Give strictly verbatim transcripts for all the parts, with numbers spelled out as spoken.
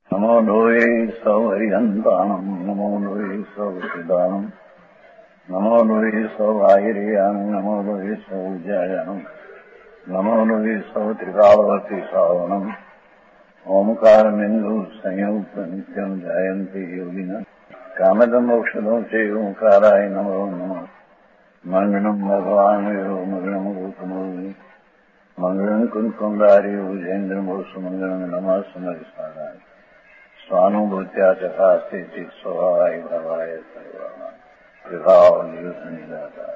नमो लोये सौहरिहन्ताणम् नमो लोये सौचिदानम् नमो लोये सौआहिर्यानम् नमो लोये सौजायानम् नमो लोये सौत्रिकालवती सावनम् ओंकारमिन्दु संयुक्त नित्यम् जायन्ति योगिनः कामदमोक्षदो च ओंकाराय नमो नमः मङ्गलम् भगवान् वीरो मङ्गलम् गौतमोऽग्नि मङ्गलम् कुन्कुण्डारि भुजेन्द्रमोसु मङ्गलम् नमः समरिसाराय स्वानुभूत्या चकास्ते चित् स्वभावाय भवाय सर्वाणाम् विभाव नियुतनिदाताय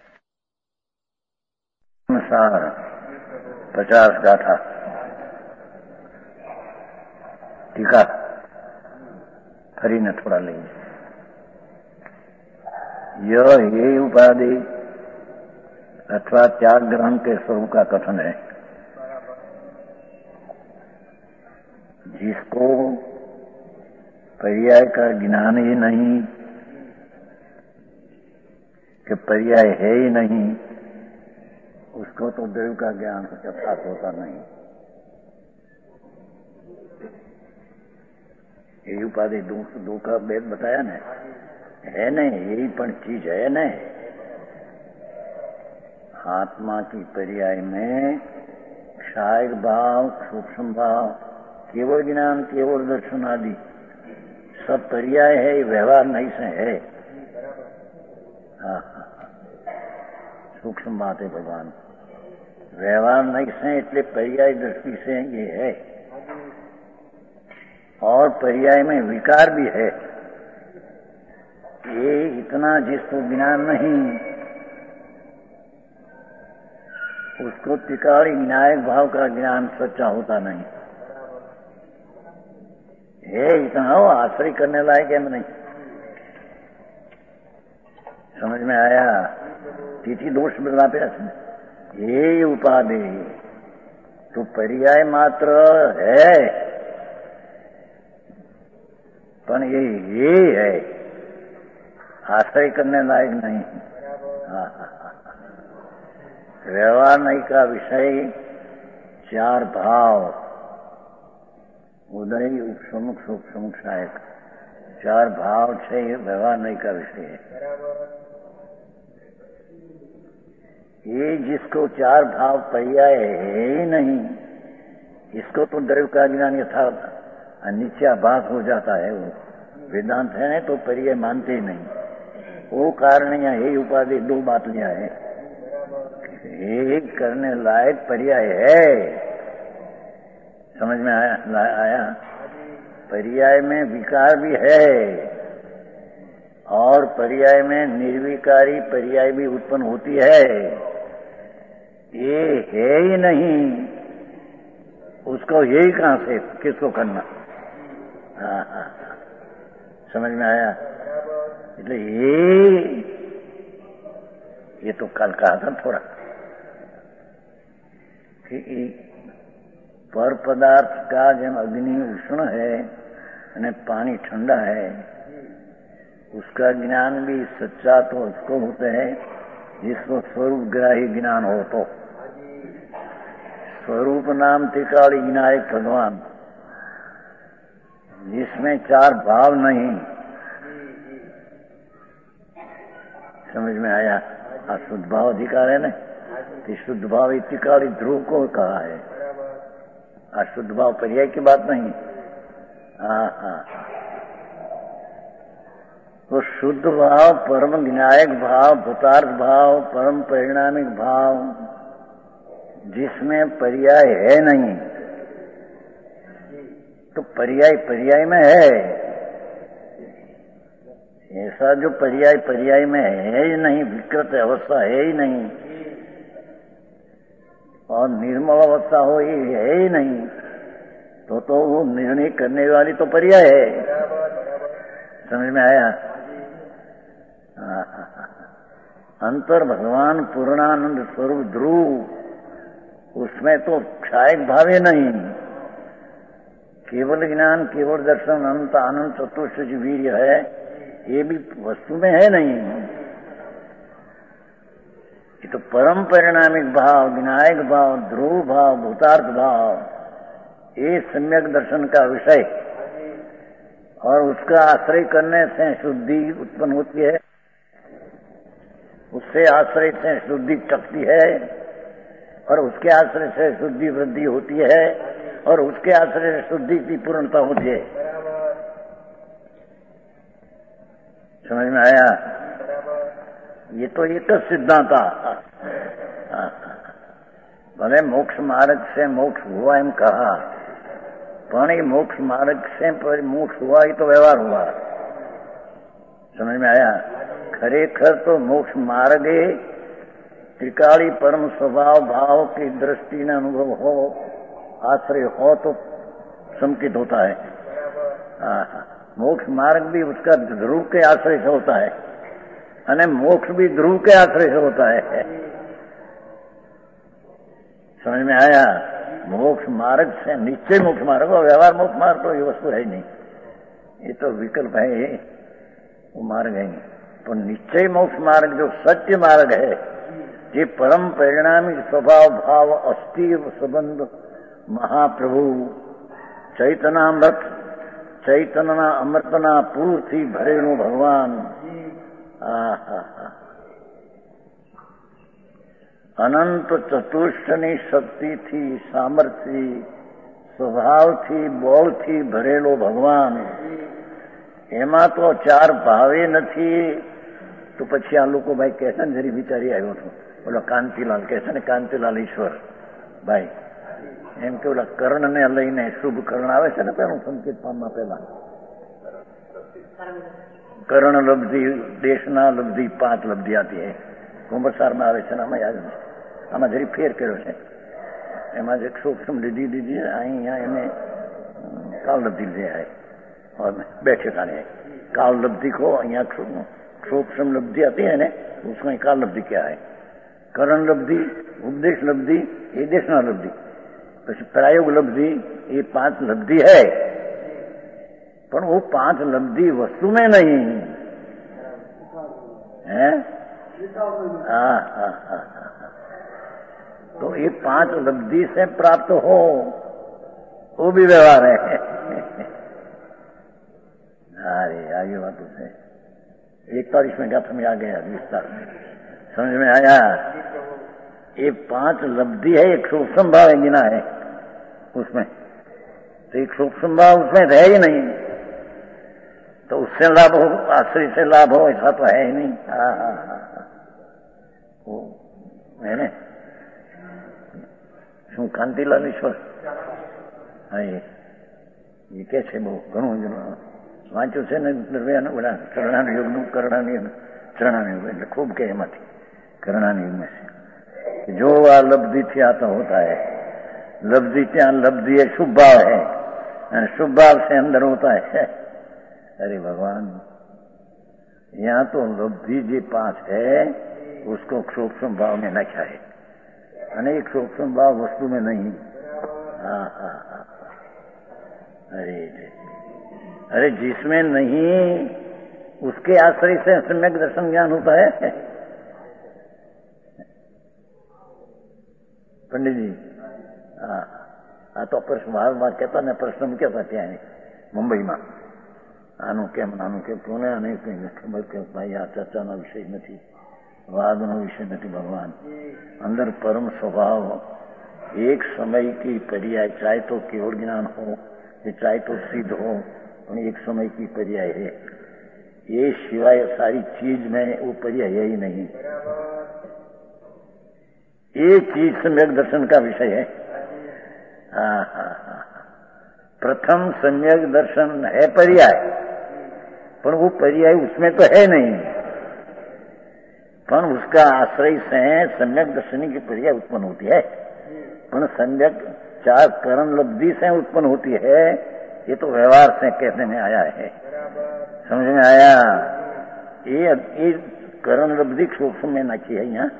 नमस्कार। पचास गाथा टीका फरीने थोड़ा लेंगे। यह ये उपाधि अथवा त्याग ग्रहण के स्वरूप का कथन है, जिसको पर्याय का ज्ञान ही नहीं कि पर्याय है ही नहीं, उसको तो देव का ज्ञान यथार्थ होता नहीं। यही उपाधि दो का भेद बताया न, है नहीं, यही पण चीज है न। आत्मा की पर्याय में क्षायक भाव, सूक्ष्म भाव, केवल ज्ञान, केवल दर्शन आदि सब पर्याय है, व्यवहार नहीं से है। हाँ हाँ, सूक्ष्म बात है भगवान, व्यवहार नहीं से इसलिए पर्याय दृष्टि से ये है। और पर्याय में विकार भी है। ये इतना जिसको ज्ञान नहीं, उसको त्रिकाली विनायक भाव का ज्ञान सच्चा होता नहीं है। इतना हो आश्रय करने लायक है नहीं। समझ में आया? तिथि दोष बदला पे ये उपाधि तो पर्याय मात्र है, पर ये ये है, आश्रय करने लायक नहीं। हाँ हाँ हाँ, व्यवहार नहीं का विषय चार भाव, उदय, उपसमुख, सूक्ष्मुख, सहायक, चार भाव छे, व्यवहार नहीं का विषय है। ये जिसको चार भाव पर्याय है ही नहीं, इसको तो द्रव्य का ज्ञान यथार्थ नित्याभास हो जाता है। वो वेदांत है नहीं तो पर्याय मानते ही नहीं। वो कारण या यही उपाधि दो बात लिया है। एक करने लायक पर्याय है, समझ में आया? आया? पर्याय में विकार भी है और पर्याय में निर्विकारी पर्याय भी उत्पन्न होती है। ये है ही नहीं, उसको यही कहां से किसको करना? हाँ हाँ, समझ में आया? इसलिए ये ये तो कल कहा था थोड़ा कि पर पदार्थ का जब अग्नि उष्ण है और पानी ठंडा है, उसका ज्ञान भी सच्चा तो उसको होता है जिसको स्वरूप ग्राही ज्ञान हो। तो स्वरूप नाम त्रिकाली विनायक भगवान, जिसमें चार भाव नहीं। समझ में आया? अशुद्ध भाव अधिकार है ना, कि शुद्ध भाव त्रिकाली ध्रुव को कहा है। अशुद्ध भाव पर्याय की बात नहीं। हाँ हाँ, तो शुद्ध भाव, परम विनायक भाव, भूतार्थ भाव, परम परिणामिक भाव, जिसमें पर्याय है नहीं, तो पर्याय पर्याय में है। ऐसा जो पर्याय पर्याय में है ही नहीं, विकृत अवस्था है ही नहीं और निर्मल अवस्था हो ये है ही नहीं, तो तो वो निर्णय करने वाली तो पर्याय है। समझ में आया? अंतर भगवान पूर्णानंद स्वरूप ध्रुव, उसमें तो क्षायक भावे नहीं, केवल ज्ञान, केवल दर्शन, अनंत आनंद, चतुर्थ वीर्य है, ये भी वस्तु में है नहीं। ये तो परम परिणामिक भाव, विनायक भाव, ध्रुव भाव, भूतार्थ भाव, ये सम्यक दर्शन का विषय और उसका आश्रय करने से शुद्धि उत्पन्न होती है, उससे आश्रय से शुद्धि टकती है, और उसके आश्रय से शुद्धि वृद्धि होती है, और उसके आश्रय से शुद्धि की पूर्णता होती है। समझ में आया? ये तो एक सिद्धांत था। भले मोक्ष मार्ग से मोक्ष हुआ एम कहा, पण ये मोक्ष मार्ग से पर मोक्ष हुआ, ये तो व्यवहार हुआ। समझ में आया? खरेखर तो मोक्ष मार्ग त्रिकाली परम स्वभाव भाव की दृष्टि ने अनुभव हो, आश्रय हो तो संकित होता है। मोक्ष मार्ग भी उसका ध्रुव के आश्रय से होता है, अने मोक्ष भी ध्रुव के आश्रय से होता है। समझ में आया? मोक्ष मार्ग से निश्चय मोक्ष मार्ग और व्यवहार मोक्ष मार्ग तो ये वस्तु है ही नहीं, ये तो विकल्प है, वो मार्ग है नहीं। तो निश्चय मोक्ष मार्ग जो सत्य मार्ग है, ये परम परिणामी स्वभाव भाव अस्थिर संबंध महाप्रभु चैतनामृत चैतना अमृतना पूर्ति भरेणु भगवान। अनंत चतुष्टनी शक्ति थी, सामर्थ्य स्वभाव थी, बोल थी भरेलो भगवान। एमा तो चार भावे नहीं, तो पछी आ लोग भाई कैसा जरी विचारी आयो तो बोलो कांतिलाल कैसा ने कांतिलाल ईश्वर भाई एम के बोला कर्ण ने लईने शुभ कर्ण आवे छे ने पेલું संकेत पामમાં પહેલા कर्ण लब्धि देशना लब्धि पांच लब्धि आती है कुंभसार में आवे छे, आमा याद नहीं, आमा जरी फेर कर्यो छे, एमां एक सूक्ष्म લીધી દીધી અહીંયા એને काल लब्धि ले आए और बैठे खाने काल लब्धि को અહીંયા सूक्ष्म लब्धि आती है ने उसमें काल लब्धि क्या है, करण लब्धि, उपदेश लब्धि, ये देशना लब्धि, પછી प्रायोग लब्धि, ये पांच लब्धि है, पर वो पांच लब्धि वस्तु में नहीं है। हाँ हाँ हाँ तो ये पांच लब्धि से प्राप्त हो वो भी व्यवहार है। अरे आगे बात उसे इकतालीसवें गाथा में आ गया विस्तार में, समझ में आया? ये पांच लब्धि है, एक सूक्ष्म भाव है गिना है उसमें, तो एक सूक्ष्म भाव उसमें है ही नहीं, तो उससे लाभ हो, आश्रय से लाभ हो, ऐसा तो है ही नहीं। हाँ हाँ हाँ वो है ने શું કાંતિલાલ ઈશ્વર હા એ કે છે બહુ ઘણું વાંચ્યું છે ને બધા કરણાનું યુગનું કરણાની ચરણાનું યુગ એટલે ખૂબ કે એમાંથી કરણાનું युग में से जो आ लब्धि थी आता होता है, लब्धि त्या लब्धि एक शुभ भाव है, शुभ भाव से अंदर होता है। अरे भगवान यहाँ तो लब्धि जी पांच है उसको सूक्ष्म भाव में रखा है, अनेक सूक्ष्म भाव वस्तु में नहीं। हाँ हाँ हाँ अरे अरे जिसमें नहीं उसके आश्रय से सम्यक दर्शन ज्ञान होता है। पंडित जी हाँ हाँ तो प्रश्न में कहता ने प्रश्न में कहता त्या मुंबई में આનું કેમ આનું કેમ કોને આને કઈ ખબર કે ભાઈ આ ચર્ચાનો વિષય નથી, વાદનો વિષય નથી। ભગવાન અંદર પરમ સ્વભાવ एक समय की पर्याय, चाहे तो केवल ज्ञान हो चाहे तो सिद्ध हो, एक समय की पर्याय है, ये सिवाय सारी चीज में वो पर्याय है ही नहीं। ये चीज सम्यक दर्शन का विषय है। हाँ हाँ हाँ प्रथम सम्यक दर्शन है पर्याय, पर वो पर्याय उसमें तो है नहीं, पर उसका आश्रय से सम्यक दर्शनी की पर्याय उत्पन्न होती है, पर सम्यक चार करण लब्धि से उत्पन्न होती है। ये तो व्यवहार से कहने में आया है, समझ में आया? ये ये करण लब्धि सूक्ष्म में नाखी है यहाँ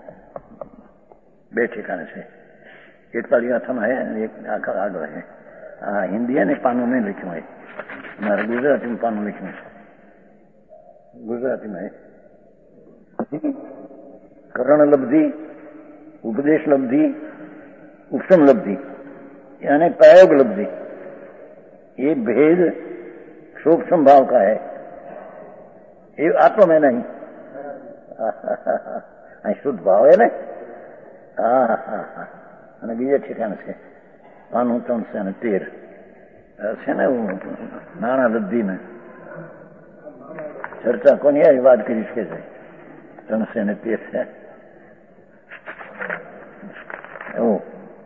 બે ઠેકાણે છે। એકતાલીસ ગાથામાં है, एक आखा आगो है। हाँ हिंदी है ने पानो नहीं लिख्યું है, मारे गुजराती में पानो लिख्યું है, गुजराती में है। करण लब्धि, उपदेश लब्धि, उपशम लब्धि यानी प्रयोग लब्धि, ये भेद सूक्ष्म भाव का है, ये आत्मा में नहीं। शुद्ध भाव है ने। હા હા હા અને બીજા ઠેકાણે છે પાનું ત્રણસો ને તેર છે ને નાણાં લબ્ધીને ચર્ચા કોની આવી વાત કરી શકે છે ત્રણસો ને તેર છે એવું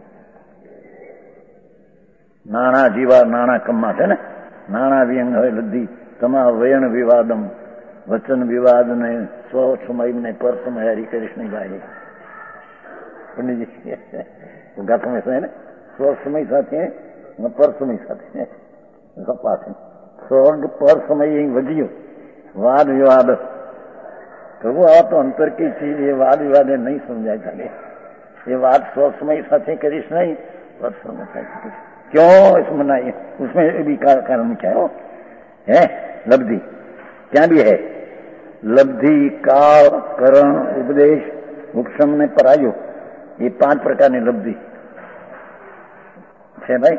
નાણાં જીવા નાણાં કમા છે ને નાણાં વ્યંગ હોય લબ્ધી તમા વયણ વિવાદમ વચન વિવાદ ને સ્વ સમય ને પર સમય હરિ કૃષ્ણ ભાઈ ગાથા में है ना स्व समय સાથે પર સમય સાથે કપાસ સ્વર્ગ પર સમય અહીં વધ્યો વાદ વિવાદ પ્રભુ આ તો અંતર की चीज ये वाद विवाद नहीं समझाई जाए ये बात स्व समय સાથે કરીશ नहीं पर समय સાથે क्यों इसमें नहीं उसमें भी कारण क्या हो है लब्धि क्या भी है लब्धि काल करण उपदेश उपशम ने परायो ये पांच प्रकार की लब्धि है भाई।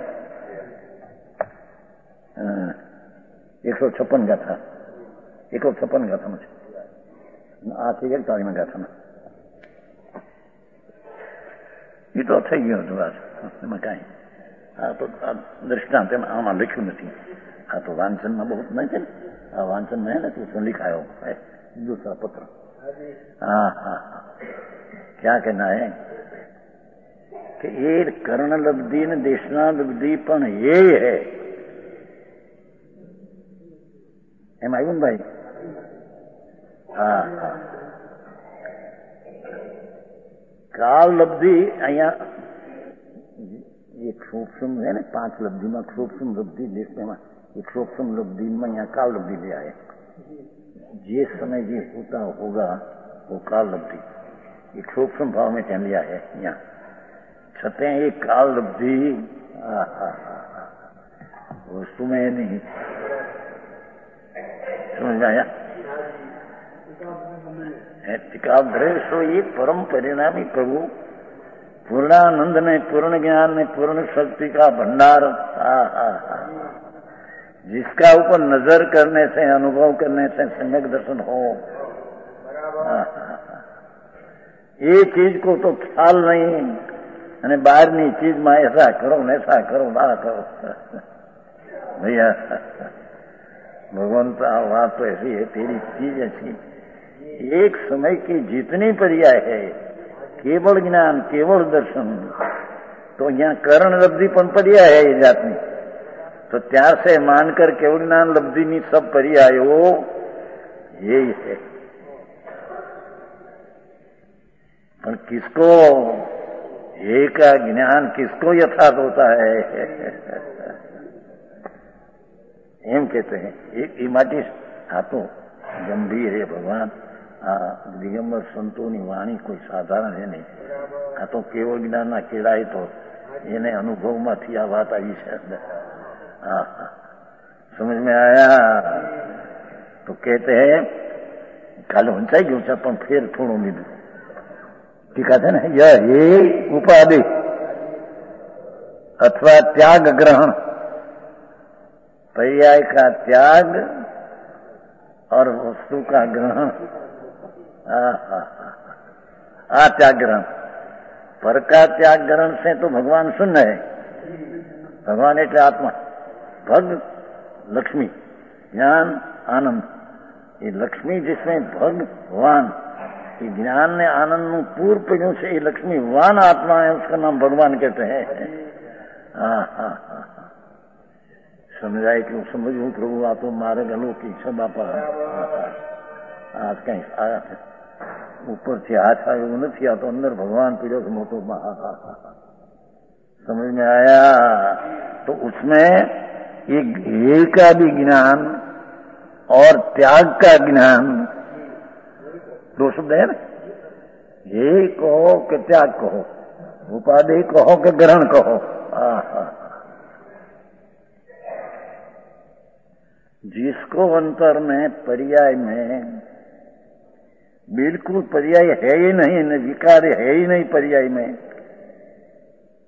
एक सौ छप्पन गाथा एक सौ छप्पन गाथा में आज एकतालीस में गाथा में ये तो થઈ ગયો વાત એમાં કાંઈ આ તો દૃષ્ટાંત એમાં આમાં લખ્યું નથી આ તો વાંચનમાં બહુ નહીં છે ને આ વાંચનમાં હે ને તો लिखायो है दूसरा पत्र। हाँ हाँ हाँ क्या कहना है कि ये कर्ण लब्धि ने देशना लब्धि पण ये है एम આવ્યું ને ભાઈ। हाँ हाँ काल लब्धि अहिया एक सूक्ष्म है ना पांच लब्धि में सूक्ष्म लब्धि देश में एक सूक्ष्म लब्धि में यहाँ काल लब्धि ले आए जे समय जे होता होगा वो काल लब्धि एक सूक्ष्म भाव में क्या लिया है यहाँ छते एक काल लब्धि वस्तु में नहीं समझ में आया सो ये परम परिणामी प्रभु पूर्णानंद ने पूर्ण ज्ञान ने पूर्ण शक्ति का भंडार जिसका ऊपर नजर करने से अनुभव करने से सम्यक दर्शन हो ये चीज को तो ख्याल नहीं અને બહારની ચીજમાં ऐसा करो ને ऐसा करो ना करो भैया भगवान का बात तो ऐसी है तेरी चीज ऐसी एक समय की जितनी पर्याय है केवल ज्ञान केवल दर्शन तो यहाँ करण लब्धि पण पर्याय है ये जातनी तो त्यार से मानकर केवल ज्ञान लब्धि ની सब पर्यायो यही है पर किसको एक का ज्ञान किसको यथार्थ होता है एम कहते हैं एक इमाटी हाथों गंभीर है भगवान आ दिगंबर संतों की वाणी कोई साधारण है नहीं आ तो केवल ज्ञान ना केड़ाए तो ये अनुभव में थी आ बात आई है हाँ हाँ समझ में आया। तो कहते हैं काल ऊंचाई गयो पर फिर थोड़ो लीधु टीका है ना यह हे उपाधि अथवा त्याग ग्रहण पर्याय का त्याग और वस्तु का ग्रहण आ त्याग ग्रहण पर का त्याग ग्रहण से तो भगवान शून्य है भगवान एटले आत्मा भग लक्ष्मी ज्ञान आनंद ये लक्ष्मी जिसमें भगवान ये ज्ञान ने आनंद नु पूर्व पीढ़ियों से ये लक्ष्मी वान आत्मा है उसका नाम भगवान कहते हैं। हाँ हाँ हाँ समझाए कि समझू प्रभु आ तो मारे गलो की इच्छा बापा आज कहीं आया था ऊपर से हाथ आया वो नहीं आ तो अंदर भगवान पीड़ो से मोटो समझ में आया। तो उसमें ये हे का भी ज्ञान और त्याग का ज्ञान दो शब्द है ना हे कहो कि त्याग कहो उपाधि कहो कि ग्रहण कहो जिसको अंतर में पर्याय में बिल्कुल पर्याय है ही नहीं न विकार है ही नहीं पर्याय में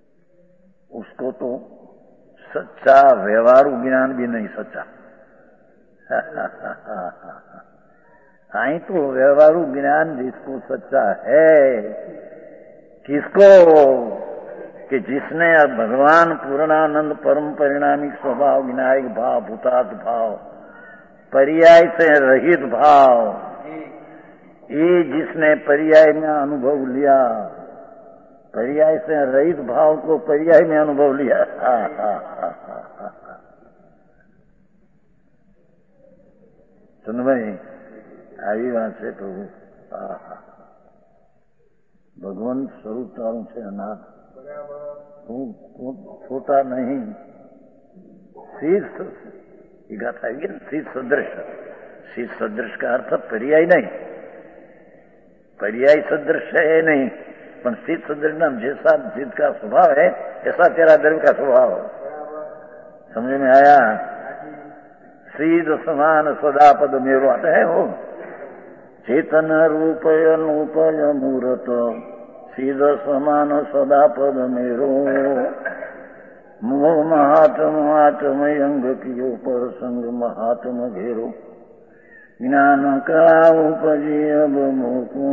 उसको तो सच्चा व्यवहारू ज्ञान भी नहीं सच्चा आई तो व्यवहारू ज्ञान जिसको सच्चा है, किसको, कि जिसने भगवान पूर्णानंद परम परिणामिक स्वभाव, विनायक भाव, भूतात् भाव, पर्याय से रहित भाव, ये जिसने पर्याय में अनुभव लिया, पर्याय से रहित भाव को पर्याय में अनुभव लिया। हा, हा, हा, हा, हा। सुन भाई, आई बात है प्रभु। भगवान स्वरूप तारों से अनाथ, छोटा नहीं, शीर्ष गाथा है शीर्ष सदृश। शीर्ष सदृश का अर्थ पर्याय नहीं, पर्याय सदृश है नहीं, पर शीर्ष सदृश नाम जैसा जिद का स्वभाव है ऐसा तेरा द्रव्य का स्वभाव। समझ में आया? सीध समान सदा पद मेरो आता है वो चेतन रूप अनुपय मूर्त, सीध समान सदा पद मेरो, मोह महात्म आत्म अंग कियो पर संग महात्म घेरो, ज्ञान कला उपजी अब मोको,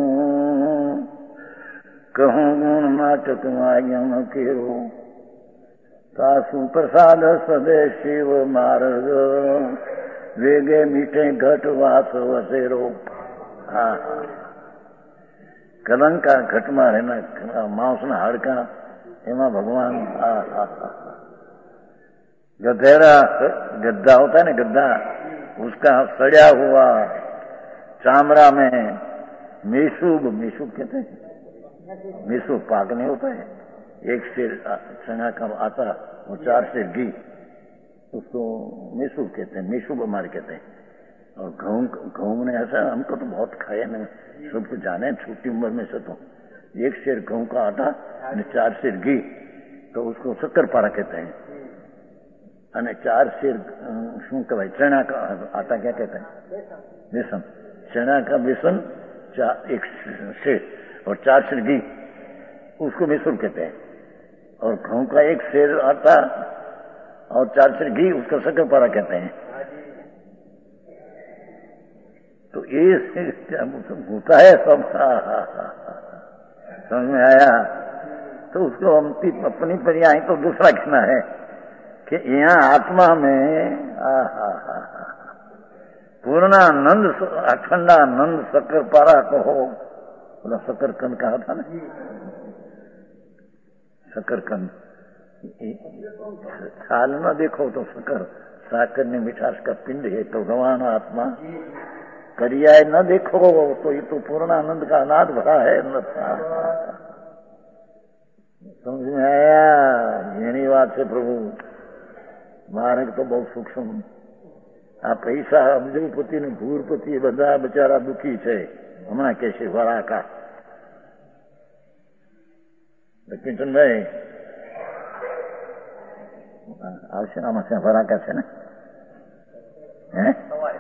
कहूँ गुण नाटक मायम केरो, तासु प्रसाद सदे शिव मार्ग, वेगे मीठे घट वास वसेरो। हाँ, कलंका घटમાં રહેના मांसના હાડકા એમાં भगवान आ, आ, आ, गधेरा गद्दा होता है ना, गद्दा उसका सड़ा हुआ चामड़ा में मेसूब, मेसूब कहते हैं, मेसूब पाक नहीं होता है, एक सिर चना का आता और चार सिर घी, उसको मेसूब कहते हैं, मेसूब हमारे कहते हैं। और घऊं घऊं ने ऐसा हमको तो बहुत खाए ना, सबको जाने छोटी उम्र में से, तो एक शेर गेहूं का आटा और चार शेर घी, तो उसको शक्कर पारा कहते हैं। और चार शेर शू कहवाय चना का आटा क्या कहते हैं? बेसन। चना का बेसन एक शेर और चार शेर घी, उसको मेसूर कहते हैं। और गेहूं का एक शेर आटा और चार शेर घी, उसको शक्कर पारा कहते हैं। तो ये होता है सब। समझ में आया? तो उसको हम अपनी पर्याय तो दूसरा कहना है कि यहाँ आत्मा में पूर्णानंद अखंडानंद शक्कर पारा कहो, बोला शक्कर कंद कहा था ना, शक्कर कंद। छाल न देखो तो शक्कर, साकर ने मिठास का पिंड है, तो भगवान आत्मा पर्याय न देखो तो ये तो पूर्णानंद का अनाथ भरा है। समझ में आया? यही बात है प्रभु। मार्ग तो बहुत सूक्ष्म। आ पैसा अब्जपति ने भूरपति બધા બચારા દુઃખી છે હમણાં કે છે વરાકા લક્ષ્મીચંદભાઈ આવશે આમાં છે વરાકા છે ને હે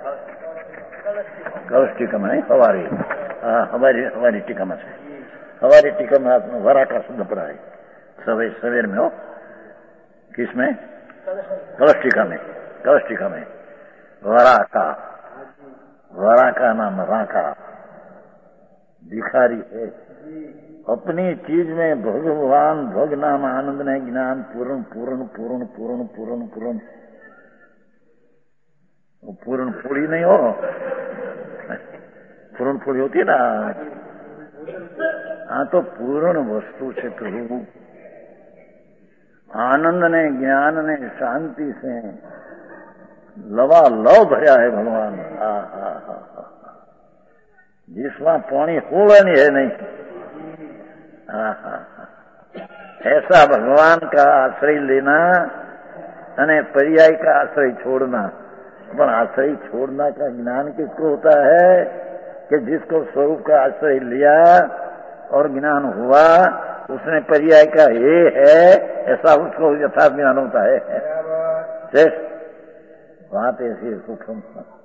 कलश टीका में नहीं, हवारी, हाँ हमारी हमारी टीका में से, हमारी टीका में आपने वरा का शब्द पड़ा है सवेर सवेर में। हो किसमें? कलश टीका में। कलश टीका में वरा का, वरा का नाम राका, भिखारी है। अपनी चीज में भगवान भग नाम आनंद ने ज्ञान पूर्ण पूर्ण पूर्ण पूर्ण पूर्ण पूर्ण पूर्ण पूरी नहीं हो, पूर्ण पूरी होती है ना। हाँ तो पूर्ण वस्तु से प्रभु आनंद ने ज्ञान ने शांति से लवा लव भरा है भगवान। हा हा हा जिसमें पानी होવાની है नहीं। हाँ हाँ ऐसा भगवान का आश्रय लेना अने पर्याय का आश्रय छोड़ना। पर आश्रय छोड़ना का ज्ञान किसको होता है कि जिसको स्वरूप का आश्रय लिया और ज्ञान हुआ, उसने पर्याय का ये है ऐसा उसको यथार्थ ज्ञान होता है। शेष बात ऐसी सूक्ष्म।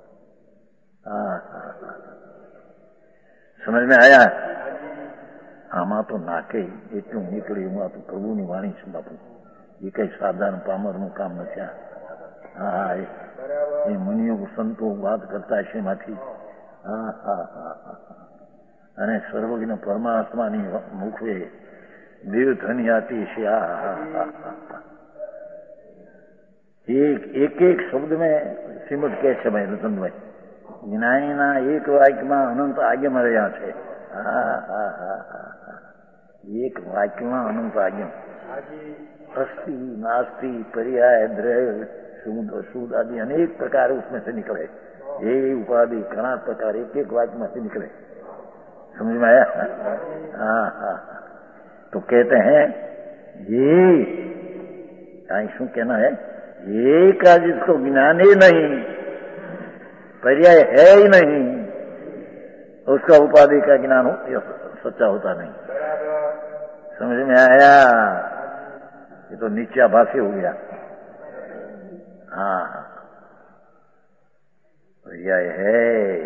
समझ में आया? आमा तो नाके एटलू निकली, तो प्रभुनी वाणी छे बापू, ये कई साधारण पामर नु काम न। हाँ, ये मुनियों को संतों बात करता है श्रीमाथी। हाँ हाँ हाँ हाँ અને સર્વજ્ઞ પરમાત્માની મુખે દેવ ધની આતી છે। એક એક એક શબ્દ में શ્રીમદ કહે છે ભાઈ રતનભાઈ, જ્ઞાનીના એક વાક્યમાં અનંત આગમ રહ્યા છે। હા હા હા હા, એક વાક્યમાં અનંત આગમ। अस्थि नास्ति पर्याय द्रव्य शुद्ध अशुद्ध आदि अनेक प्रकार उसमें से निकले। ये उपाधि घना प्रकार एक एक वाक्य में से निकले। समझ में आया? हाँ हाँ। तो कहते हैं ये कहीं शू कहना है, ये का जिसको ज्ञान ही नहीं, पर्याय है ही नहीं, उसका उपाधि का ज्ञान हो, सच्चा होता नहीं। समझ में आया? ये तो नीचाभासी हो गया। हाँ, पर्याय है,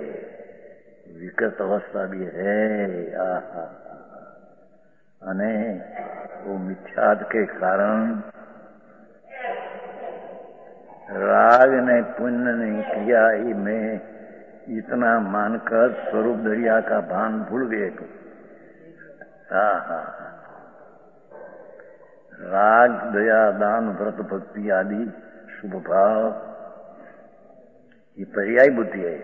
विकृत अवस्था भी है। आहा, अने वो मिथ्याद के कारण राग ने पुण्य ने किया ही में इतना मानकर स्वरूप दरिया का भान भूल गए। आहा, राग दया दान व्रत भक्ति आदि शुभ भाव ये पर्याय बुद्धि है।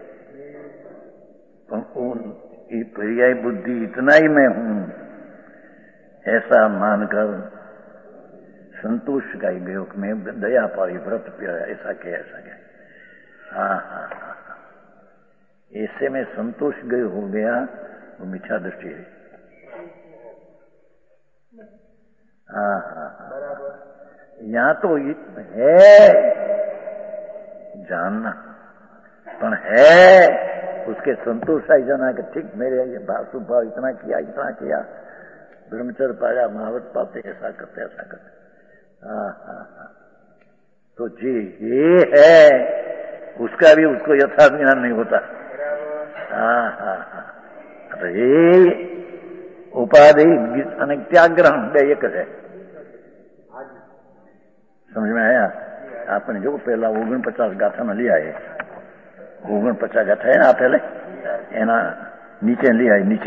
ये पर्याय बुद्धि इतना ही मैं हूं ऐसा मानकर संतोष का ही गयो कि मैं दया पाई व्रत पिया, ऐसा क्या ऐसा क्या। हाँ हाँ हाँ, ऐसे में संतोष गए हो गया वो मिथ्या दृष्टि है। हाँ हाँ हाँ, यहाँ तो है जानना, पर है उसके संतोष आई जाना कि ठीक मेरे ये भाव सुभाव इतना किया इतना किया, ब्रह्मचर्य पाया महावत पाते ऐसा करते ऐसा करते। हाँ हाँ हाँ, तो जी ये है उसका भी उसको यथार्थ ज्ञान नहीं होता। हाँ हाँ हाँ, तो ये उपाधि અને ત્યાગગ્રહણ બે એક છે। समझ में आया? आपने जो पहला ओगन पचास गाथा में लिया है, ओगन पचास गाथा है ना पहले एना नीचे लिया है, नीचे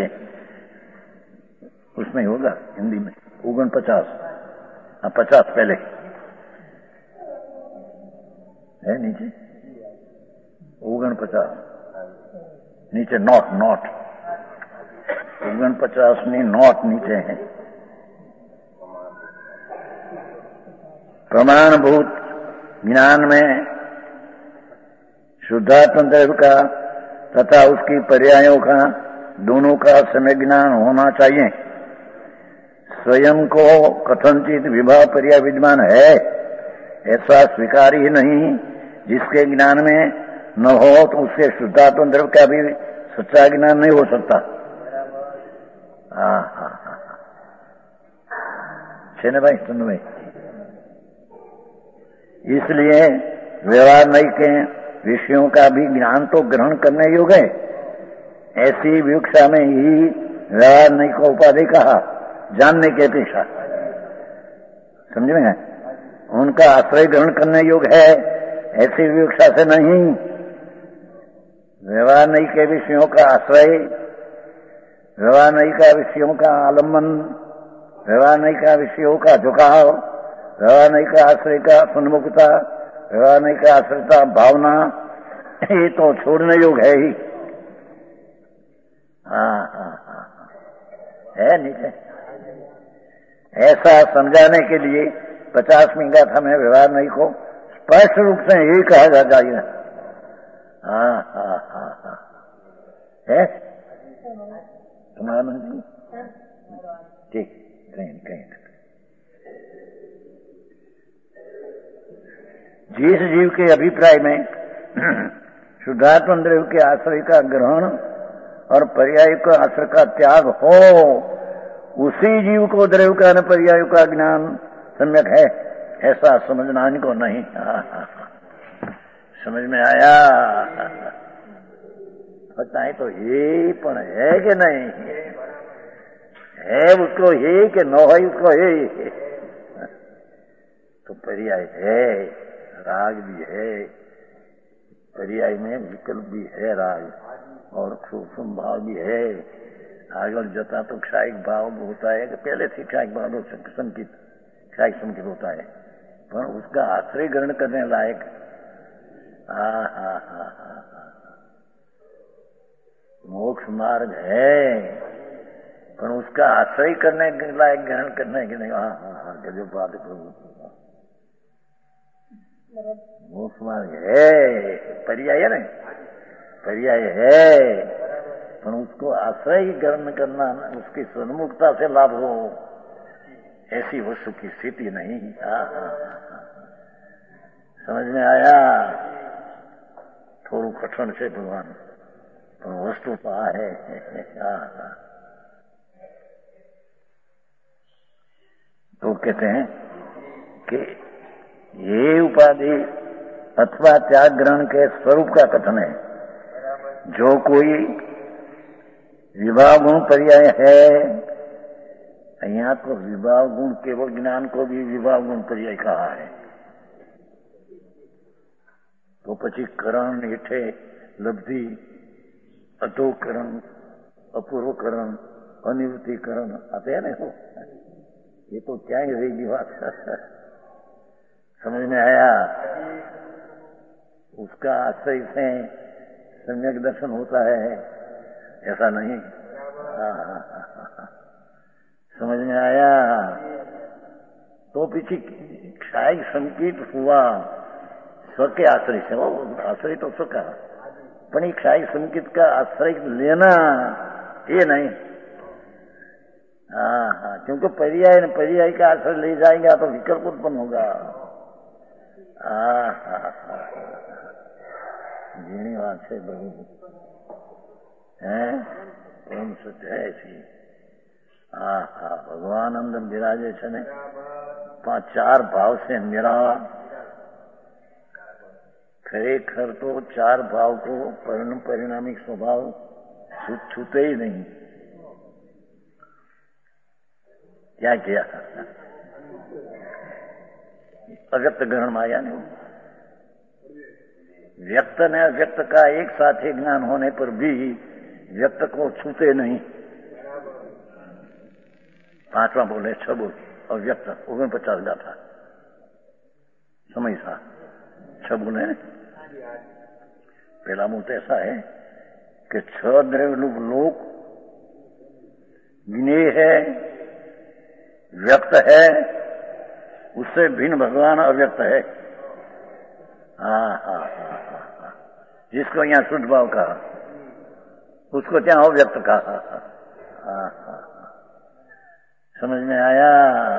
उसमें होगा हिंदी में ओगन पचास, हाँ पचास पहले है नीचे ओगन पचास नीचे नोट नोट ओगन पचास ની नोट नीचे है। प्रमाणभूत ज्ञान में शुद्धात्म दैव का तथा उसकी पर्यायों का दोनों का समय ज्ञान होना चाहिए। स्वयं को कथनचित विभाव पर्याय विद्यमान है ऐसा स्वीकार ही नहीं। जिसके ज्ञान में न हो तो उससे शुद्धात्म द्रव्य का भी सच्चा ज्ञान नहीं हो सकता। हाँ हाँ हाँ, छे ने भाई सुन भाई। इसलिए व्यवहार नहीं के विषयों का भी ज्ञान तो ग्रहण करने योग्य है। ऐसी विवक्षा में ही व्यवहार नहीं को उपाधि कहा, जानने की अपेक्षा। समझ में? उनका आश्रय ग्रहण करने योग्य है, ऐसी विवक्षा से नहीं। व्यवहार नहीं के विषयों का आश्रय, व्यवहार नहीं का विषयों का आलम्बन, व्यवहार नहीं का विषयों का झुकाव, व्यवहार नहीं का आश्रय का सन्मुखता, व्यवहार नहीं का आश्रयता भावना, ये तो छोड़ने योग्य है ही। हाँ हाँ हाँ, है नीचे। ऐसा समझाने के लिए पचासवीं गाथा में व्यवहार नहीं को स्पष्ट रूप से यही कहा जा जाएगा। हाँ हाँ हाँ हाँ, है तुम्हारा मन ठीक कहीं कहीं। जिस जीव के अभिप्राय में शुद्धात्म द्रव्य के आश्रय का ग्रहण और पर्याय का आश्रय का त्याग हो, उसी जीव को द्रव्य का न पर्याय का ज्ञान सम्यक है, ऐसा समझना इनको नहीं। समझ में आया? पता है तो ये पण है कि नहीं है, उसको है कि न है उसको है, तो पर्याय है। राग भी है, पर्याय में विकल्प भी है राग, और सूक्ष्म भाव भी है। आगे जता तो क्षायिक भाव होता है कि पहले से क्षायिक भाव संकित क्षायिक संकित होता है, पर उसका आश्रय ग्रहण करने लायक हा हा हा हा मोक्ष मार्ग है, पर उसका आश्रय करने के लायक ग्रहण करने के नहीं। हाँ हाँ हाँ गजब बात है प्रभु, मोक्ष मार्ग है, पर्याय है ना, पर्याय है, पर उसको आश्रय ग्रहण करना, उसकी सन्मुखता से लाभ हो, ऐसी वस्तु की स्थिति नहीं। हाँ हाँ हाँ समझ में आया? थोड़ू कठिन से भगवान, पर वस्तु पा है। हाँ हाँ तो कहते हैं कि ये उपाधि अथवा त्याग ग्रहण के स्वरूप का कथन है। जो कोई विभाव गुण पर्याय है, यहाँ तो विभाव गुण केवल ज्ञान को भी विभाव गुण पर्याय कहा है, तो पची करण हेठे लब्धि, अधोकरण, अपूर्वकरण, अनिवृत्तिकरण आते हैं ना, ये तो क्या ही रहेगी बात। समझ में आया? उसका आश्रय से सम्यक दर्शन होता है, ऐसा नहीं। हाँ हाँ हाँ समझ में आया? तो पीछे क्षायिक संकेत हुआ स्व के आश्रय से, वो आश्रय तो स्व का, पर क्षायिक संकेत का आश्रय लेना ये नहीं। हाँ हाँ क्योंकि पर्याय पर्याय का आश्रय ले जाएगा तो विकल्प उत्पन्न होगा। हाँ हाँ हाँ जीनी बात है प्रभु है, प्रेम सत्य है ऐसी। हाँ हाँ भगवान अंदर विराजे छे, पांच चार भाव से मेरा खरेखर तो चार भाव को परिणाम परिणामिक स्वभाव छूते ही नहीं। क्या किया? अव्यक्त ग्रहण माया नहीं, व्यक्त ने अव्यक्त का एक साथ ही ज्ञान होने पर भी व्यक्त को छूते नहीं। पांचवा बोले छह बोल अव्यक्त ओगन पचास गाथा समय सा छह बोले ने पहला मूर्त ऐसा है कि छह द्रव्य लोक ज्ञेय है, व्यक्त है, उससे भिन्न भगवान अव्यक्त है। हाँ हाँ हाँ हाँ जिसको यहाँ शुद्ध भाव कहा उसको क्या अव्यक्त कहा। हाँ हाँ समझ में आया?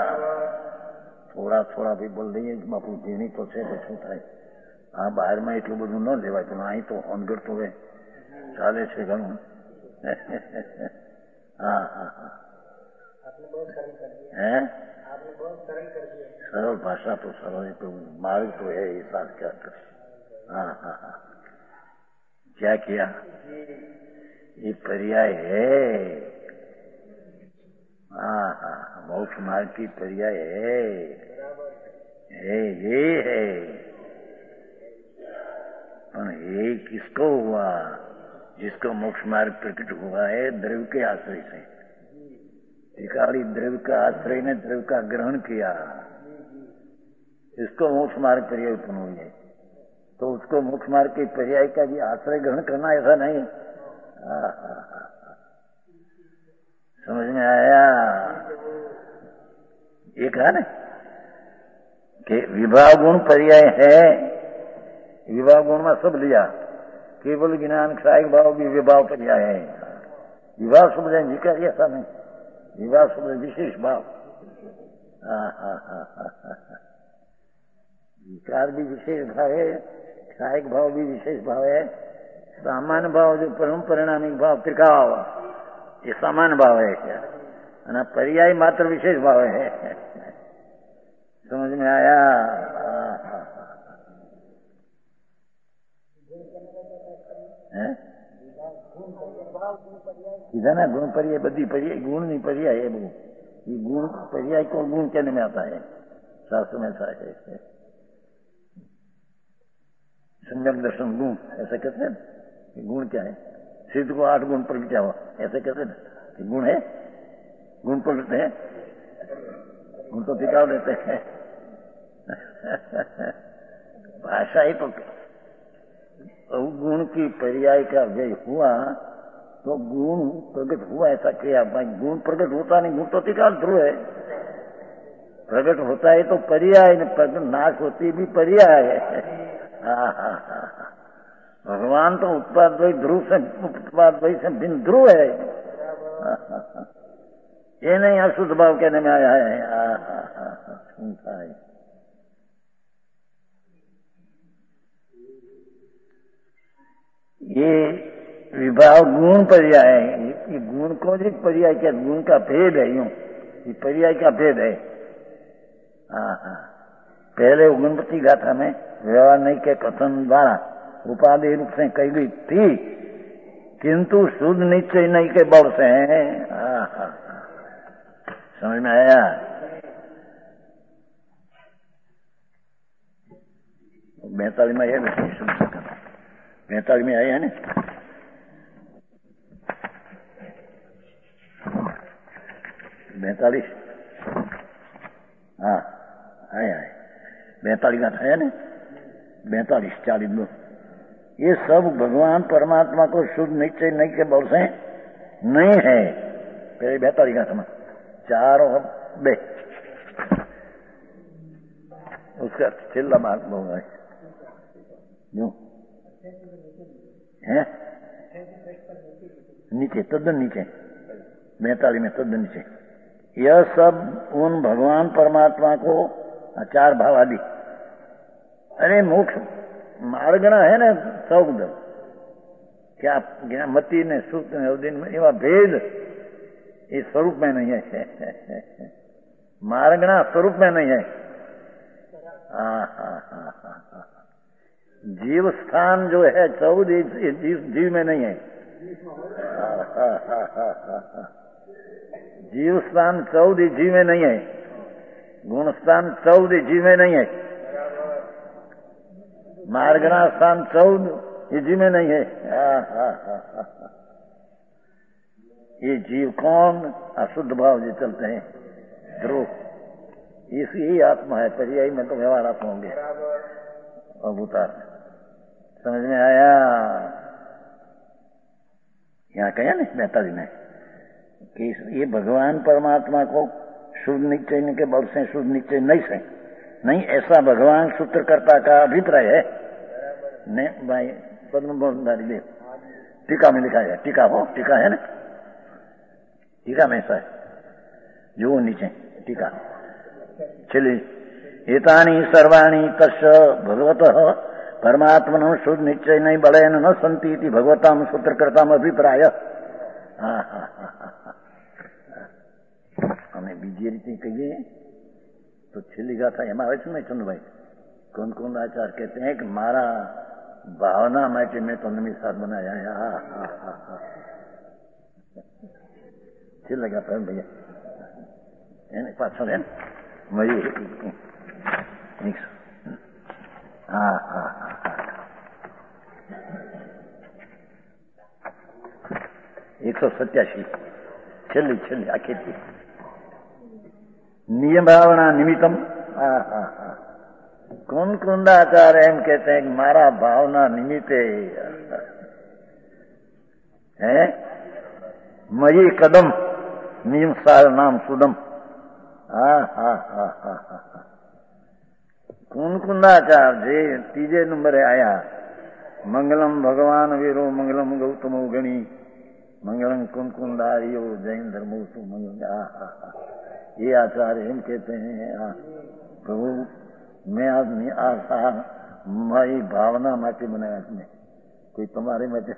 થોડા થોડા બી બોલ દઈએ બાપુ જેની તો છે પછી થાય। આ બહારમાં એટલું બધું ન લેવાય, પણ અહીં તો હોનગઢ તો હવે ચાલે છે ઘણું। હા હા હા હે सरल भाषा तो सरल है, तो मार्ग तो है ये साथ क्या कर। हाँ हाँ हाँ क्या किया? ये पर्याय है। हाँ हाँ मोक्ष मार्ग की पर्याय है, है ये है, पर ये किसको हुआ? जिसको मोक्ष मार्ग प्रकट हुआ है द्रव्य के आश्रय से। भिखारी द्रव्य का आश्रय ने द्रव्य का ग्रहण किया, इसको मोक्ष मार्ग पर्याय उत्पन्न हुई है। तो उसको मोक्ष मार्ग के पर्याय का भी आश्रय ग्रहण करना ऐसा नहीं। हाँ हाँ हाँ समझ में आया? ये कहा ना कि विभाव गुण पर्याय है, विभाव गुण में सब लिया, केवल ज्ञान क्षायिक भाव भी विभाव पर्याय है। विभाव शब्द विकार ऐसा नहीं, विभाव शब्द विशेष भाव। हाँ हाँ हाँ हाँ विकार भी विशेष भाव है, क्षायिक भाव भी विशेष भाव है, सामान्य भाव जो परम परिणामिक भाव त्रिकाव ये सामान्य भाव है क्या, और पर्याय मात्र विशेष भाव है। समझ में आया? कीधा ना गुण पर्याय बदी पर्याय गुण नहीं पर्याय है। वो ये गुण पर्याय को गुण कहने में आता है, शास्त्र में ऐसा है। सम्यक दर्शन गुण ऐसे कहते हैं। गुण क्या है? सिद्ध को आठ गुण प्रगट क्या हुआ ऐसे कहते हैं। गुण है, गुण पलटते हैं, गुण तो टिकाव देते हैं। भाषा ही तो गुण की पर्याय का व्यय हुआ तो गुण प्रकट हुआ ऐसा किया। भाई गुण प्रकट होता नहीं, गुण तो टिकाव ध्रुव है। प्रकट होता है तो पर्याय, प्रकट नाश होती भी पर्याय है। हाँ हाँ हाँ, भगवान तो उत्पाद द्वय ध्रुव से उत्पाद द्वय से भिन्न ध्रुव है। ये नहीं अशुद्ध भाव कहने में आया है। सुनता है ये विभाव गुण पर्याय है। ये गुण को जी पर्याय क्या? गुण का भेद है। यूं ये पर्याय का भेद है। हाँ हाँ, पहले गणपति गाथा में व्यवहार नहीं के कथन द्वारा उपाधि रूप से कही गई थी, किंतु शुद्ध निश्चय नहीं के बल से है। हाँ हाँ, समझ में आया? बैताली में आया, बैताली में आया है ना? बैतालीस, हाँ आया है। बैतालीस का था ना? बैतालीस चालीस दो, ये सब भगवान परमात्मा को शुद्ध निश्चय नहीं के बल से नहीं है। पहले बैतालीस का था चार और बे, उसका छिल्ला बात होगा जो है नीचे, तद्दन नीचे, बैतालीस में तद्दन नीचे। यह सब उन भगवान परमात्मा को चार भाव आदि, अरे मोक्ष मार्गना है ना सौद क्या मती ने सूत ने दिन में एवं भेद इस स्वरूप में नहीं है। मार्गना स्वरूप में नहीं है। हाँ हाँ हाँ हाँ, जीव स्थान जो है चौद जीव जीव में नहीं है। जीव स्थान चौद जीव में नहीं है। गुण स्थान चौद जीव में नहीं है। मार्गना स्थान चौद ये जीव में नहीं है। हाँ हाँ हाँ, ये जीव कौन? अशुद्ध भाव जो चलते हैं ध्रुव, इसी आत्मा है। पर्यायी में तो व्यवहार आत्मा होंगे। अवतार समझ में आया? यहाँ कहा ना बैताली में कि ये भगवान परमात्मा को शुद्ध निश्चय के बल से शुद्ध निश्चय नहीं से नहीं, ऐसा भगवान सूत्रकर्ता का अभिप्राय है। नहीं भाई, पद्मधारी देव टीका में लिखा है। टीका हो, टीका है ना? टीका में ऐसा है जो नीचे टीका चलिए। एतानि सर्वाणि तस्य भगवतः परमात्मनः शुद्ध निश्चय नहीं बलेन न संति इति भगवताम सूत्रकर्ताम अभिप्राय। हाँ हाँ हाँ, અમે બીજી રીતે કહીએ તો છેલ્લી ગાથા એમાં આવે છે ને ચંદભાઈ, कौन कौन आचार्य कहते हैं कि मारा भावना માટે મેં તો નિમિત્ત बनाया है। हाँ हाँ हाँ हाँ, છેલ્લા ગાથા ભैया એને પાછળ है મયુર। हाँ हाँ एक सौ सत्यासी छेल्ली छेल्ली आखिर की नियम भावना निमित्तम। हाँ हाँ हाँ, कौन कुंदाचार्य एम कहते हैं कि मारा भावना निमित्त है मयि कदम नियम सार नाम सुदम। हाँ हाँ हाँ हाँ हाँ, कौन कुंदाचार्य तीजे नंबरे आया। मंगलम भगवान वीरो मंगलम गौतमो गणी मंगलम कुंद कुंदारियो जैन धर्मो मंगल। ये आचार्य हम कहते हैं प्रभु मैं आदमी आशा मारी भावना माटे बनाया तुमने, कोई तुम्हारे माटे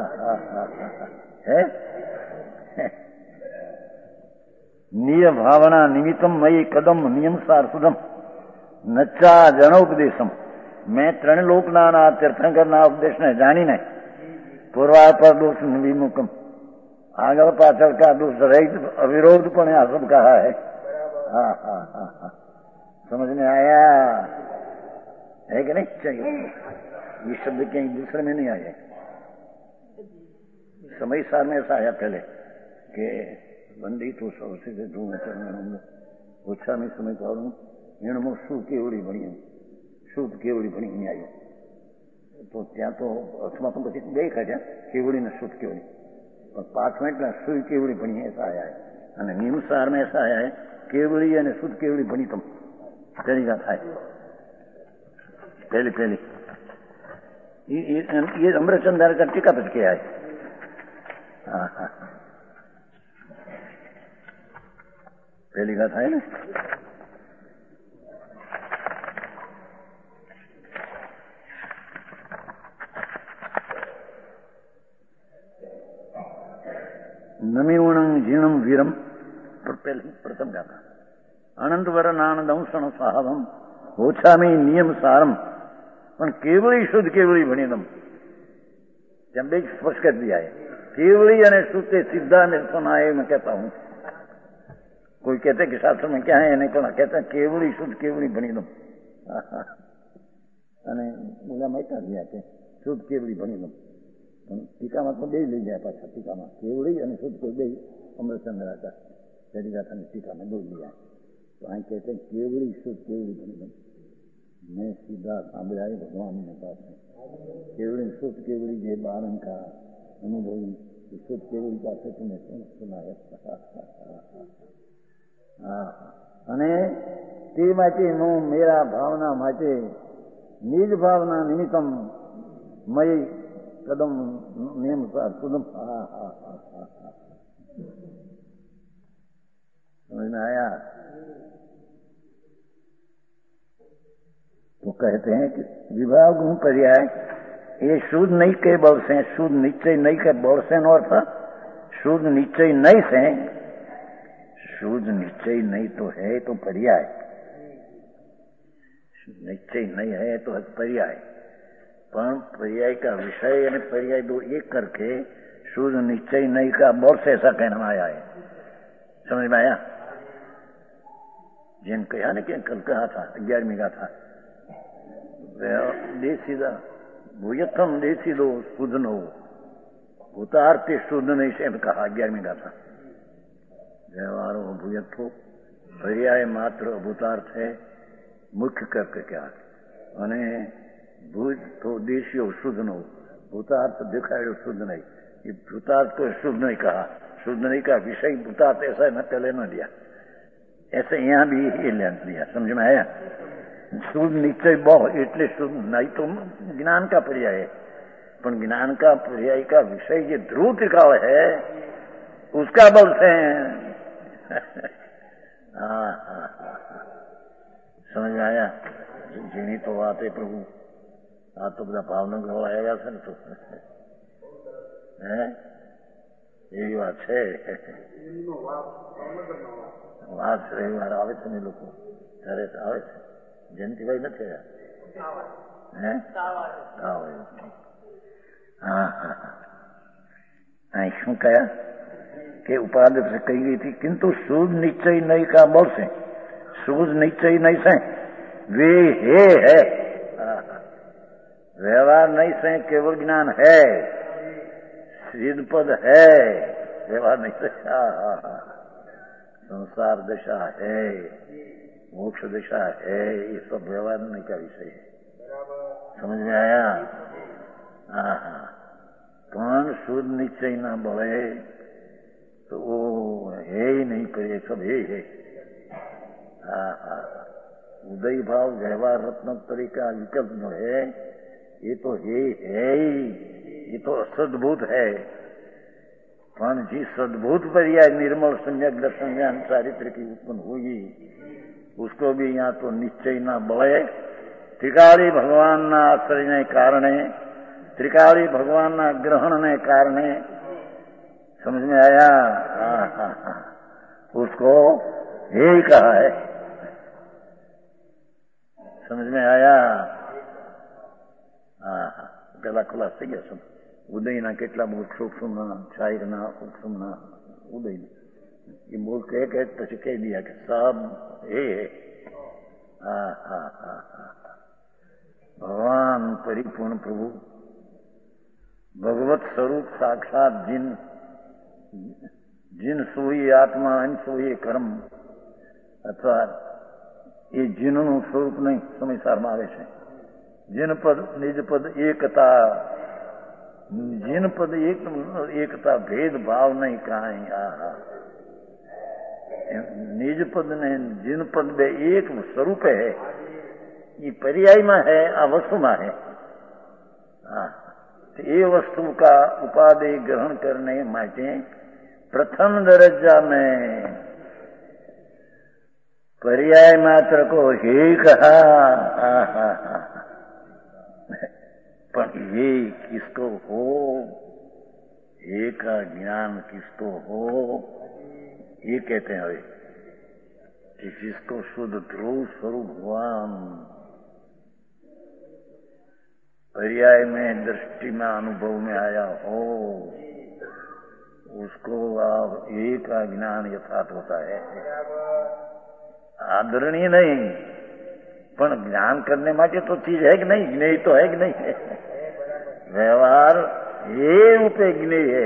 है। निय भावना निमित्तम मयि कदम नियम सार सुदम नच्चा जनोपदेशम। मैं त्रण लोकना तीर्थंकर उपदेश ने जानी ने पूर्वा पर दोष विमुखम, आगे पाचल का दोष रहित अविरोध पण आ सब कहा है। हाँ हाँ हाँ हाँ, समझ में आया है कि नहीं? चाहिए ये शब्द कहीं दूसरे में नहीं आए। समय सार में ऐसा आया पहले कि वंदी तो सबसे ओछा में समय पाड़ू एणમાં શું કેવડી ભણી શું કેવડી ભણી નહીં આવ્યો તો ત્યાં તો અર્થમાં પણ પછી બે કાઢ્યા કેવડી ને શુદ્ધ કેવડી પણ પાંચ મિનિટના શું કેવડી ભણી ऐसा आया है અને નિયમસાર में ऐसा आया है કેવડી અને શુદ્ધ કેવડી ભણી તમ તરીકા થાય पहली पहली ये ये अमृतचंद्र का टीका पद किया है। हाँ हाँ पहली गाथा है ना। नमीवणं जीर्णं वीरम पहली प्रथम गाथा अनंत वरनानंदं सणसाहवं ओछामी नियम सारम पर केवली शुद्ध केवली भणिदम जब भी स्पर्श कर दिया है केवली यानी शुद्ध से सीधा में सुना है मैं कहता हूं। कोई कहते कि शास्त्र में क्या है नहीं कहता केवली शुद्ध केवली भणिदम અને બોલા માયકા ગયા કે શુદ્ધ કેવડી ભણીદમ ટીકામાં તો બે લઈ જાય પાછા ટીકામાં કેવડી અને શુદ્ધ કેવડી બે અમૃતચંદ્ર હતા તેની ગાથાની ટીકામાં દોઈ લીધા तो અહીં कहते केवड़ी शुद्ध केवड़ी भणिदम मैं सीधा सांभळ्या भगवान ने पास केवड़ी शुद्ध केवड़ी जे बारन का अनुभवी शुद्ध केवड़ी पास तुम्हें सुनाया અને તે માટે હું મેરા ભાવના માટે નિજ ભાવના નિમિત્તમ મય કદમ નિયમ સુદમ समझ में आया। तो कहते हैं कि विवाह गुण पर्याय ये शुद्ध नहीं के बल से शुद्ध निश्चय नहीं के बल से अर्थ शुद्ध निश्चय नहीं से शुद्ध निश्चय नहीं तो है तो पर्याय निश्चय नहीं है तो पर्याय पर पर्याय का विषय यानी पर्याय दो एक करके शुद्ध निश्चय नहीं का बल से ऐसा कहना आया है। समझ में आया। जिन कहा ना कि कल कहा था ग्यारहवीं का था देसीदा भूयत्थम देसी दो शुद्ध नो भूतार्थ शुद्ध नहीं से कहा ग्यारहवीं का था व्यवहारो भूयत्थो पर्याय मात्र भूतार्थ है मुख्य करके क्या અને ભૂત તો દેશીઓ શુદ્ધ નો ભૂતાર્थ दिखायो शुद्ध नहीं ये भूतार्थ को शुद्ध नहीं कहा शुद्ध नहीं कहा विषय भूतार्थ ऐसा न पहले न लिया ऐसे यहाँ भी ये लिया समझ में आया। शुद्ध निश्चय बहुत એટલે शुद्ध नहीं तो ज्ञान का पर्याय है पर ज्ञान का पर्याय का विषय ये ध्रुव त्रिकाल है उसका बल से हाँ हाँ समझ में आया। जीनी तो बात है प्रभु आ तो બધા ભાવનગર આવ્યા છે ને તો હે એવી વાત છે વાત રવિવાર આવે છે ને લોકો ત્યારે આવે છે જયંતિભાઈ નથી આવ્યા હે આવે हाँ हाँ हाँ શું કયા કે ઉપાધિ से कही गई थी किंतु शुद्ध निश्चय नहीं का बल से शुद्ध निश्चय नहीं से वे हे है व्यवहार नहीं से केवल ज्ञान है सिद्ध पद है व्यवहार नहीं से संसार दशा है मोक्ष दशा है ये सब व्यवहार नहीं का विषय है। समझ में आया। हाँ हाँ कौन शुद्ध निश्चय ना बोले तो वो है ही नहीं करे सब है है। हाँ हाँ उदय भाव व्यवहार रत्न तरीका विकल्प जो है ये तो है है ही ये तो सद्भूत है पण जी सद्भूत पर्याय निर्मल सम्यक दर्शन ज्ञान चारित्र की उत्पन्न हुई उसको भी यहाँ तो निश्चय न बले त्रिकाली भगवान ना आश्रय ने कारणे त्रिकाली भगवान ना ग्रहण ने कारणे समझ में आया। हाँ हाँ हाँ उसको यही कहा है। समझ में आया। हाँ हाँ પેલા ખુલાસ થઈ ગયા सब ઉદયના કેટલા મૂળ સૂક્ષ્મના શાયરના સૂક્ષ્મના ઉદયના એ મૂળ કહે કહે પછી કહી દિયા કે सब એ હા હા હા હા ભગવાન परिपूर्ण प्रभु भगवत स्वरूप साक्षात जिन जिन सोई आत्मा अन सोई कर्म अथवा એ જીનનું સ્વરૂપ નહીં સમયસારમાં આવે છે જીન પદ નિજ પદ એકતા જીન પદ એક એકતા ભેદભાવ નહીં કાંઈ આ નિજ પદ ને જીન પદ બે એક સ્વરૂપ है ये पर्याय में है आ वस्तु में है हाँ ये वस्तु का उपादेय ग्रहण करने माटे प्रथम दर्जा में पर्याय मात्र को हे कहा पर ये किसको हो हे का ज्ञान किसको हो ये कहते हैं कि जिसको शुद्ध ध्रुव स्वरूप भगवान पर्याय में दृष्टि में अनुभव में आया हो उसको आप एक का ज्ञान यथार्थ होता है आदरणीय नहीं पर ज्ञान करने માટે तो चीज है कि नहीं ज्ञेय तो है कि नहीं है व्यवहार ये रूपे ज्ञेय है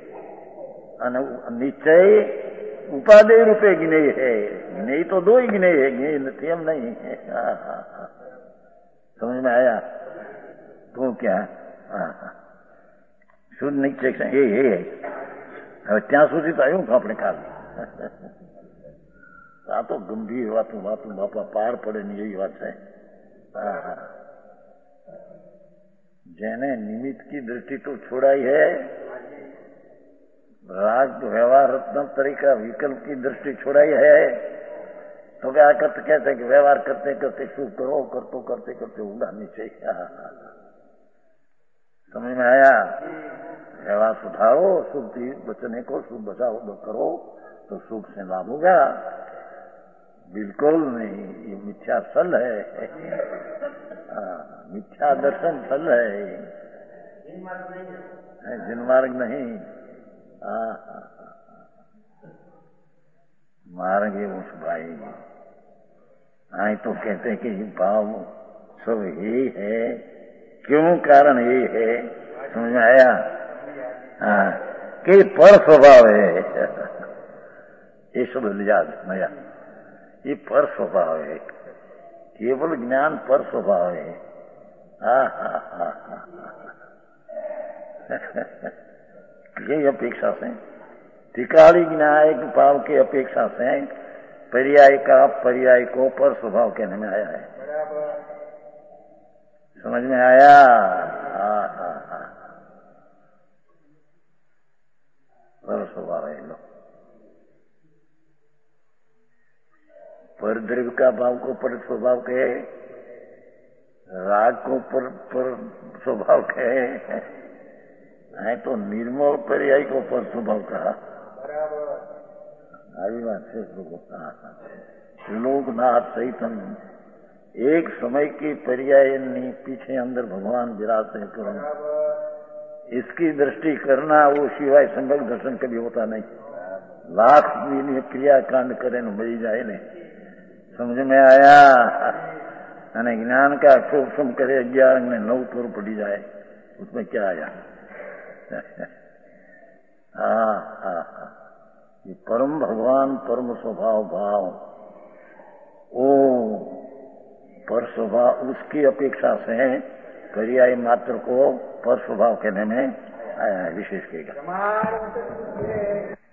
निश्चय उपादेय रूपे ज्ञेय है ज्ञेय तो दो ही ज्ञेय है ज्ञेय નથી એમ नहीं है समझ में आया तो क्या शुद्ध निश्चय ये है હવે ત્યાં સુધી તો આવ્યું આપણે કાલ આ તો ગંભીર વાતો વાતો બાપા પાર પડે ને એવી વાત છે જેને નિમિત્ત की दृष्टि तो छोड़ाई है राग व्यवहार रत्न तरीका विकल्प की दृष्टि छोड़ाई है तो क्या करते कहते हैं कि व्यवहार करते करते शुभ करो करते करते करते उड़ानी चाहिए समझ में आया व्यवहार सुधारो शुभ बचने को शुभ बचाओ करो तो शुभ से लाभ होगा बिल्कुल नहीं ये मिथ्या सल है मिथ्या दर्शन सल है जिनमार्ग नहीं मार्ग है उस भाई आई तो कहते हैं कि भाव सब यही है क्यों कारण यही है समझ में आया हाँ कि पर स्वभाव है ये सब याद नया ये पर स्वभाव है केवल ज्ञान पर स्वभाव है हाँ हाँ हाँ हाँ यही अपेक्षा से त्रिकाली न्यायिक भाव की अपेक्षा से पर्याय का पर्याय को पर स्वभाव कहने में आया है समझ में आया हाँ हाँ हाँ पर स्वभाव है लो पर द्रव्य का भाव को पर स्वभाव कहे राग को पर पर स्वभाव कहे है तो निर्मल पर्याय को पर स्वभाव कहा આવી વાત છે लोकनाथ चैतन एक समय की पर्याय पीछे अंदर भगवान विराजते करो इसकी दृष्टि करना वो सिवाय संभव दर्शन कभी होता नहीं लाख भी क्रियाकांड करे न मिल जाए नहीं समझ में आया અને જ્ઞાન का सूक्ष्म करे ग्यारह में नौ तोर पड़ी जाए उसमें क्या आया हाँ हाँ हाँ ये परम भगवान परम स्वभाव भाव ओ पर स्वभाव उसकी अपेक्षा से पर्याय मात्र को पर स्वभाव कहने में आया है विशेष कहेगा